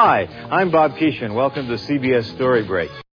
Hi, I'm Bob Keeshan. Welcome to CBS Story Break.